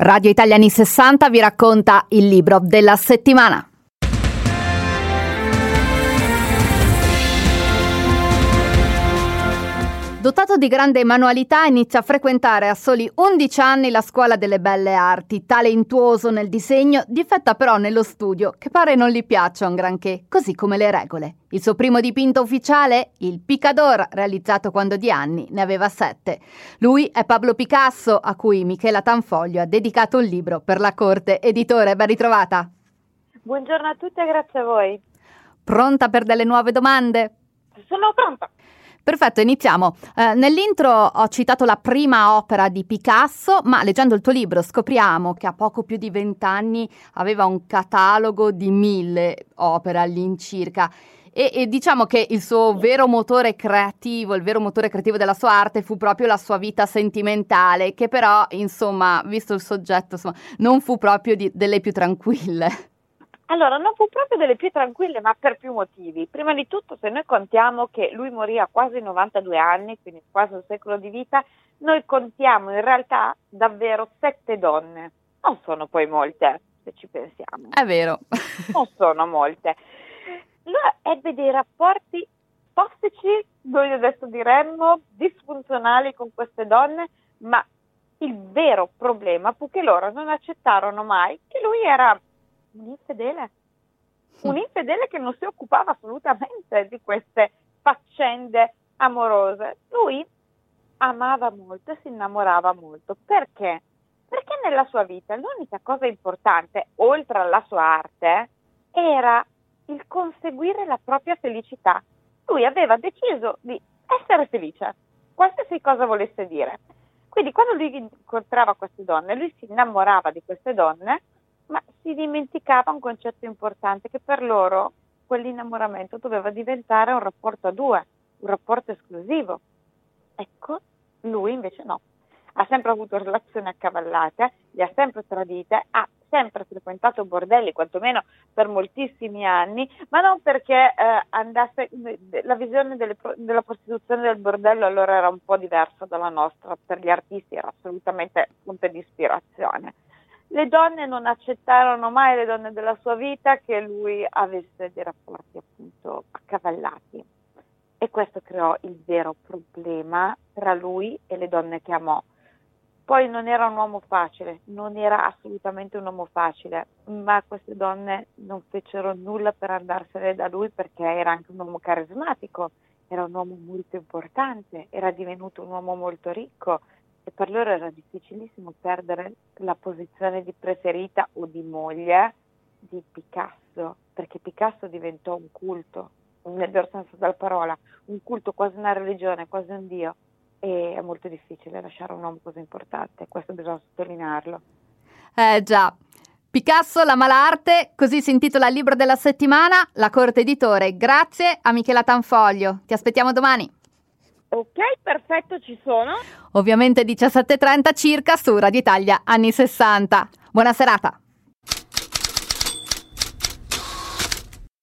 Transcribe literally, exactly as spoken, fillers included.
Radio Italia anni sessanta vi racconta il libro della settimana. Dotato di grande manualità, inizia a frequentare a soli undici anni la scuola delle belle arti. Talentuoso nel disegno, difetta però nello studio, che pare non gli piaccia un granché, così come le regole. Il suo primo dipinto ufficiale, il Picador, realizzato quando di anni ne aveva sette. Lui è Pablo Picasso, a cui Michela Tanfoglio ha dedicato un libro per la Corte. Editore, ben ritrovata. Buongiorno a tutti e grazie a voi. Pronta per delle nuove domande? Sono pronta. Perfetto, iniziamo. Eh, nell'intro ho citato la prima opera di Picasso, ma leggendo il tuo libro scopriamo che a poco più di vent'anni aveva un catalogo di mille opere all'incirca. E, e diciamo che il suo vero motore creativo, il vero motore creativo della sua arte fu proprio la sua vita sentimentale, che però, insomma, visto il soggetto, insomma, non fu proprio di, delle più tranquille. Allora, non fu proprio delle più tranquille, ma per più motivi. Prima di tutto, se noi contiamo che lui morì a quasi novantadue anni, quindi quasi un secolo di vita, noi contiamo in realtà davvero sette donne. Non sono poi molte, se ci pensiamo. È vero. Non sono molte. Lui ebbe dei rapporti tossici, noi adesso diremmo, disfunzionali con queste donne, ma il vero problema fu che loro non accettarono mai che lui era un infedele, un infedele che non si occupava assolutamente di queste faccende amorose. Lui amava molto e si innamorava molto. Perché? Perché nella sua vita l'unica cosa importante, oltre alla sua arte, era il conseguire la propria felicità. Lui aveva deciso di essere felice, qualsiasi cosa volesse dire. Quindi quando lui incontrava queste donne, lui si innamorava di queste donne, ma si dimenticava un concetto importante, che per loro quell'innamoramento doveva diventare un rapporto a due, un rapporto esclusivo. Ecco, lui invece no. Ha sempre avuto relazioni accavallate, li ha sempre tradite, ha sempre frequentato bordelli, quantomeno per moltissimi anni, ma non perché eh, andasse, la visione delle, della prostituzione del bordello allora era un po' diversa dalla nostra, per gli artisti era assolutamente fonte di ispirazione. Le donne non accettarono mai, le donne della sua vita, che lui avesse dei rapporti appunto accavallati, e questo creò il vero problema tra lui e le donne che amò. Poi non era un uomo facile, non era assolutamente un uomo facile, ma queste donne non fecero nulla per andarsene da lui, perché era anche un uomo carismatico, era un uomo molto importante, era divenuto un uomo molto ricco, e per loro era difficilissimo perdere la posizione di preferita o di moglie di Picasso, perché Picasso diventò un culto, nel vero senso della parola, un culto, quasi una religione, quasi un dio, e è molto difficile lasciare un uomo così importante, questo bisogna sottolinearlo. Eh già, Picasso, la malarte, così si intitola il libro della settimana, La Corte Editore. Grazie a Michela Tanfoglio, ti aspettiamo domani. Ok, perfetto, ci sono. Ovviamente diciassette e trenta circa su Radio Italia anni sessanta. Buona serata.